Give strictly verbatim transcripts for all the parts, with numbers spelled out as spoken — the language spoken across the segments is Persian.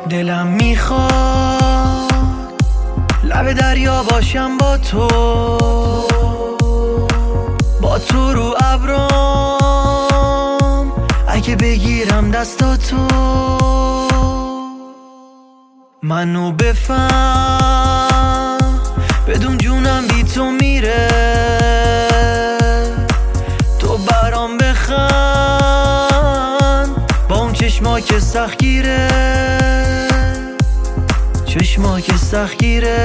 دلم میخواد لب دریا باشم با تو، با تو رو ابرام اگه بگیرم دستاتو. منو بفهم بدون جونم بی تو میره، تو برام بخند با اون چشما که سخت گیره، چشما که سخت گیره.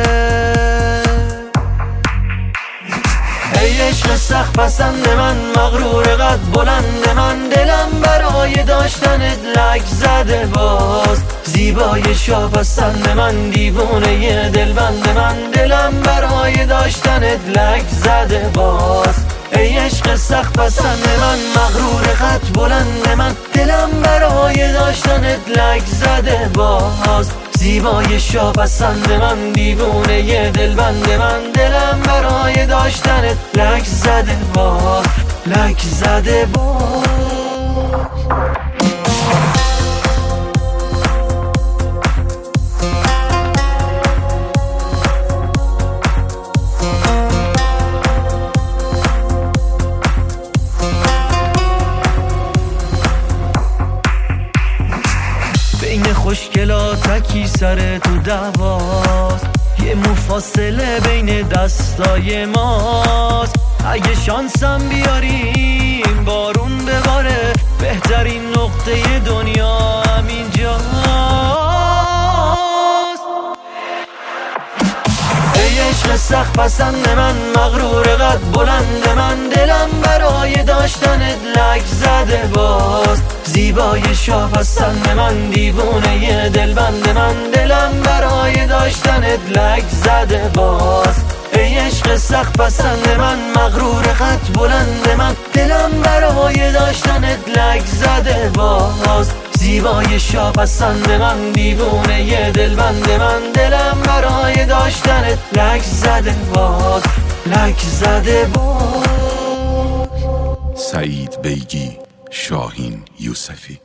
ای عشق سخت پسند من، مغرور قد بلند من، دلم برای داشتنت لک زده باز. زیبای شاپسند من، دیوونه دلبند من، دلم برای داشتنت لک زده باز. ای عشق سخت پسند من، مغرور قد بلند من، دلم برای داشتنت لک زده باز. زیبای شاپسند من، دیوونه دلبند من، دلم برای داشتنت لک زده باز، لک زده باز. بین خوشگلاتکی سر تو دواست، یه مفاصله بین دستای ماست. اگه شانسم بیاریم بارون بباره، بهترین نقطه دنیا همینجاست. ای عشق سخت پسند من، مغرور قد بلند من، دلم برای داشتنت لک زده باز. زیبای شاپسند من، دیوونه دلبند من، دلم برای داشتنت لک زده باز. ای عشق سخت پسند من، مغرور قد بلند من، دلم برای داشتنت لک زده باز. زیبای شاپسند من، دیوونه دلبند من، دلم برای داشتنت لک زده باز، لک زده باز. سعید بیگی، شاهین یوسفی.